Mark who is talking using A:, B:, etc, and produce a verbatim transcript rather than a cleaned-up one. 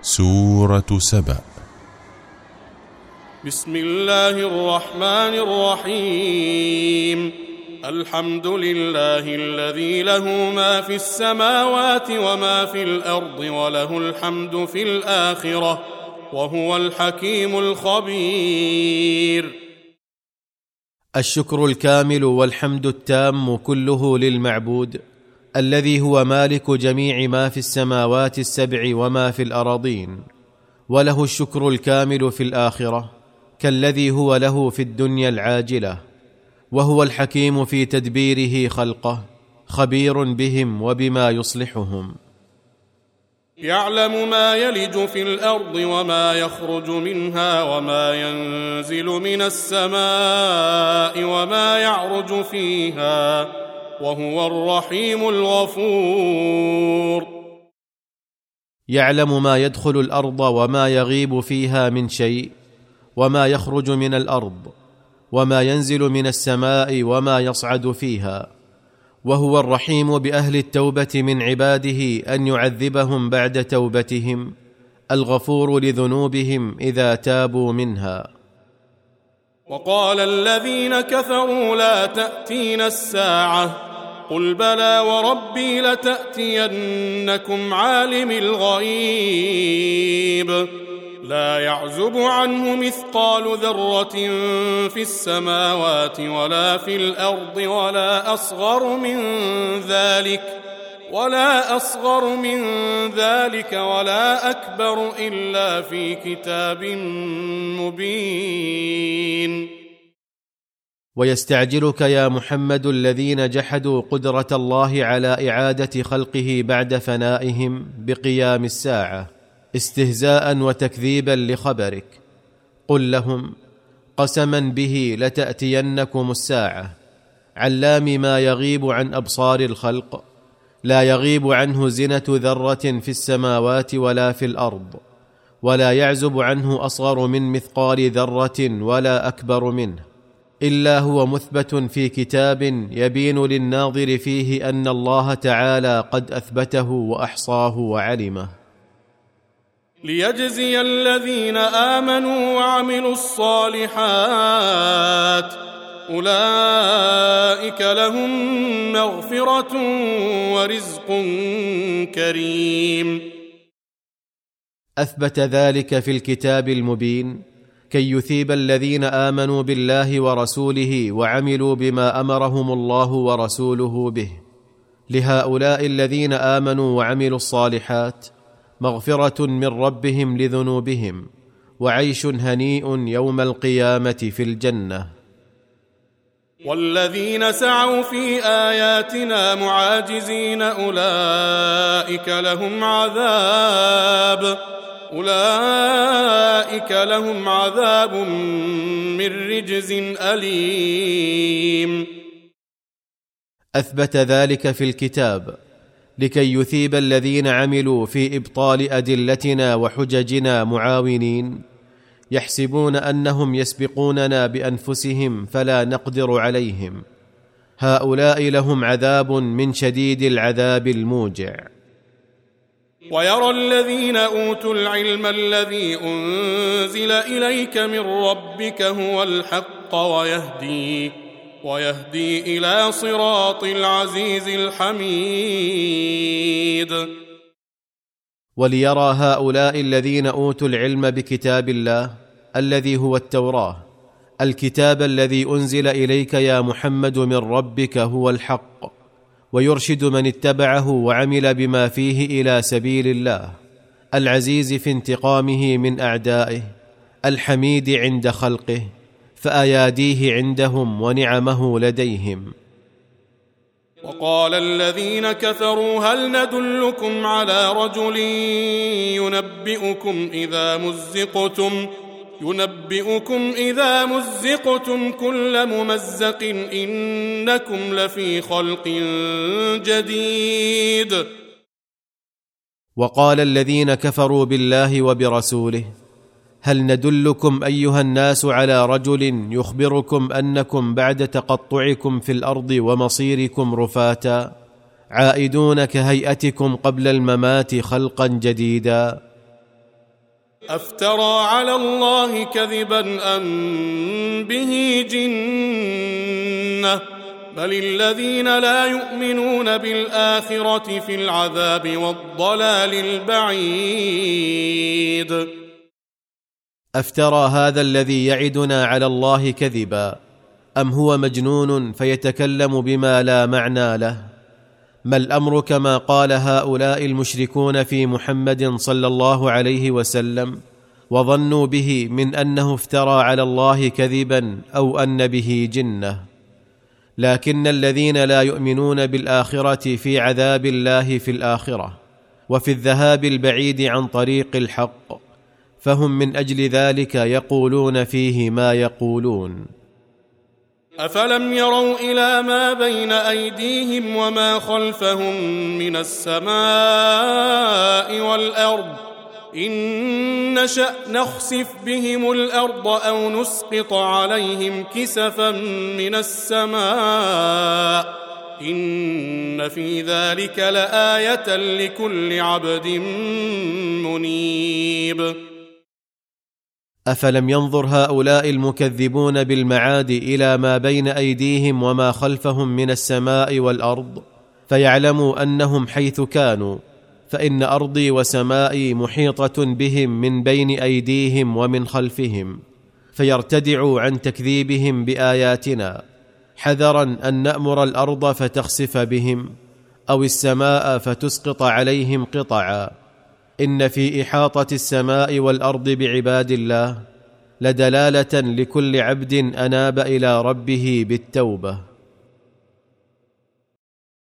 A: سورة سبأ.
B: بسم الله الرحمن الرحيم. الحمد لله الذي له ما في السماوات وما في الأرض وله الحمد في الآخرة وهو الحكيم الخبير.
C: الشكر الكامل والحمد التام كله للمعبود الذي هو مالك جميع ما في السماوات السبع وما في الأراضين، وله الشكر الكامل في الآخرة كالذي هو له في الدنيا العاجلة، وهو الحكيم في تدبيره خلقه خبير بهم وبما يصلحهم.
B: يعلم ما يلج في الأرض وما يخرج منها وما ينزل من السماء وما يعرج فيها وهو الرحيم الغفور.
C: يعلم ما يدخل الأرض وما يغيب فيها من شيء، وما يخرج من الأرض، وما ينزل من السماء وما يصعد فيها، وهو الرحيم بأهل التوبة من عباده أن يعذبهم بعد توبتهم، الغفور لذنوبهم إذا تابوا منها.
B: وقال الذين كفروا لا تأتينا الساعة قل بلى وربي لتأتينكم عالم الغيب لا يعزب عنه مثقال ذرة في السماوات ولا في الأرض ولا أصغر من ذلك ولا أصغر من ذلك ولا أكبر إلا في كتاب مبين.
C: ويستعجلك يا محمد الذين جحدوا قدرة الله على إعادة خلقه بعد فنائهم بقيام الساعة استهزاء وتكذيبا لخبرك. قل لهم قسما به لتأتينكم الساعة، علام ما يغيب عن أبصار الخلق، لا يغيب عنه زنة ذرة في السماوات ولا في الأرض، ولا يعزب عنه أصغر من مثقال ذرة ولا أكبر منه، إلا هو مثبت في كتاب يبين للناظر فيه أن الله تعالى قد أثبته وأحصاه وعلمه.
B: ليجزي الذين آمنوا وعملوا الصالحات أولئك لهم مغفرة ورزق كريم.
C: أثبت ذلك في الكتاب المبين كي يثيب الذين آمنوا بالله ورسوله وعملوا بما أمرهم الله ورسوله به. لهؤلاء الذين آمنوا وعملوا الصالحات مغفرة من ربهم لذنوبهم وعيش هنيء يوم القيامة في الجنة.
B: والذين سعوا في آياتنا معاجزين أولئك لهم عذاب أولئك لهم عذاب من رجز أليم.
C: أثبت ذلك في الكتاب لكي يثيب الذين عملوا في إبطال أدلتنا وحججنا معاونين يحسبون أنهم يسبقوننا بأنفسهم فلا نقدر عليهم. هؤلاء لهم عذاب من شديد العذاب الموجع.
B: ويرى الذين أوتوا العلم الذي أنزل إليك من ربك هو الحق ويهدي ويهدي إلى صراط العزيز الحميد.
C: وليرى هؤلاء الذين أوتوا العلم بكتاب الله الذي هو التوراة، الكتاب الذي أنزل إليك يا محمد من ربك هو الحق، ويرشد من اتبعه وعمل بما فيه إلى سبيل الله، العزيز في انتقامه من أعدائه، الحميد عند خلقه، فأياديه عندهم ونعمه لديهم.
B: وقال الذين كفروا هل ندلكم على رجل ينبئكم إذا مزقتم ينبئكم إذا مزقتم كل ممزق إنكم لفي خلق جديد.
C: وقال الذين كفروا بالله وبرسوله هل ندلكم أيها الناس على رجل يخبركم أنكم بعد تقطعكم في الأرض ومصيركم رفاتا عائدون كهيئتكم قبل الممات خلقا جديدا.
B: أفترى على الله كذبا أم به جنة بل الذين لا يؤمنون بالآخرة في العذاب والضلال البعيد.
C: أفترى هذا الذي يعدنا على الله كذبا أم هو مجنون فيتكلم بما لا معنى له؟ ما الأمر كما قال هؤلاء المشركون في محمد صلى الله عليه وسلم وظنوا به من أنه افترى على الله كذبا أو أن به جنة، لكن الذين لا يؤمنون بالآخرة في عذاب الله في الآخرة وفي الذهاب البعيد عن طريق الحق، فهم من أجل ذلك يقولون فيه ما يقولون.
B: أفلم يروا إلى ما بين أيديهم وما خلفهم من السماء والأرض إن نشأ نخسف بهم الأرض أو نسقط عليهم كسفا من السماء إن في ذلك لآية لكل عبد منيب.
C: أفلم ينظر هؤلاء المكذبون بالمعاد إلى ما بين أيديهم وما خلفهم من السماء والأرض فيعلموا أنهم حيث كانوا فإن أرضي وسمائي محيطة بهم من بين أيديهم ومن خلفهم، فيرتدعوا عن تكذيبهم بآياتنا حذرا أن نأمر الأرض فتخسف بهم أو السماء فتسقط عليهم قطعا. إن في إحاطة السماء والأرض بعباد الله لدلالة لكل عبد أناب إلى ربه بالتوبة.